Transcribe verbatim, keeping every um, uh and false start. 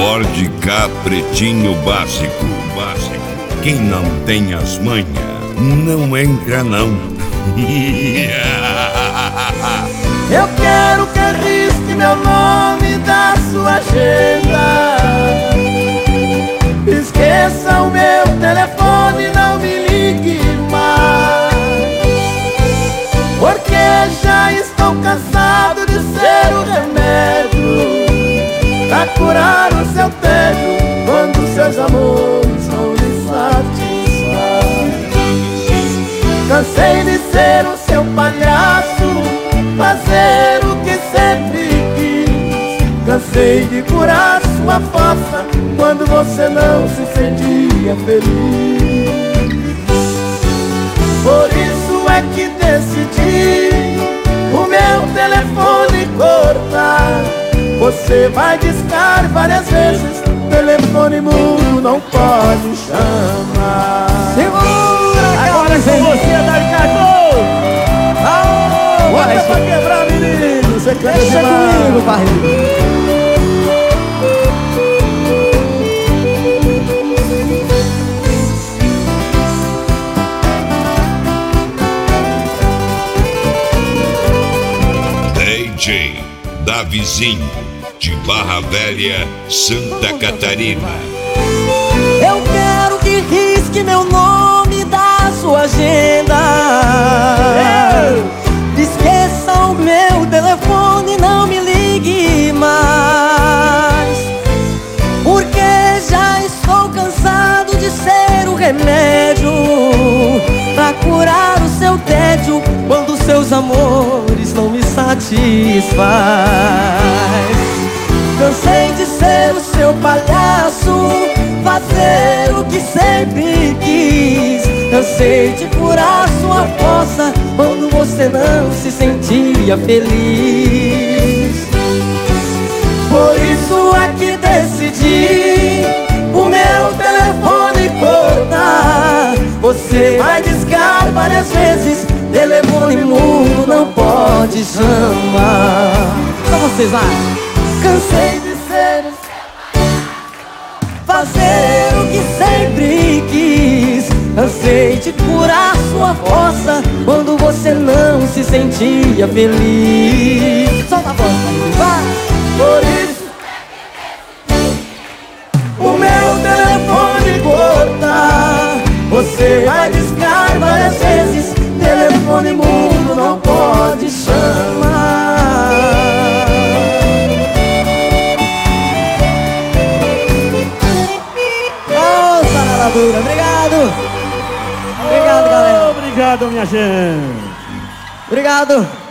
Ford Ka pretinho básico, básico. Quem não tem as manhas, não entra não. Eu quero que arrisque meu nome da sua agenda. Esqueça o meu telefone, não me ligue mais, porque já estou cansado de ser o remédio pra curar o seu tédio quando seus amores não lhe satisfazem. Cansei de ser o seu palhaço, fazer o que sempre quis. Cansei de curar sua fossa quando você não se sentia feliz. Por isso é que decidi o meu telefone cortar. Você vai discar várias vezes, telefone mudo não pode chamar. Segura, agora com você, Dali Cardoso. Aô, bota pra quebrar, menino. Você canta deixa demais. comigo, barriga. D J Davizinho, de Barra Velha, Santa Catarina. Eu quero que risque meu nome da sua agenda. Esqueça o meu telefone, não me ligue mais, porque já estou cansado de ser o remédio pra curar o seu tédio quando seus amores não me satisfaz. Cansei de ser o seu palhaço, fazer o que sempre quis. Cansei de curar sua fossa quando você não se sentia feliz. Por isso é que decidi o meu telefone cortar. Você vai discar várias vezes, telefone mudo não pode chamar. Só vocês lá. Cansei de ser, fazer o que sempre quis. Cansei de curar sua fossa quando você não se sentia feliz. Solta a voz, vai! Por isso o meu telefone cortar. Você vai discar várias vezes, telefone mudo não pode chamar. Obrigado. Obrigado, galera. Obrigado, minha gente. Obrigado.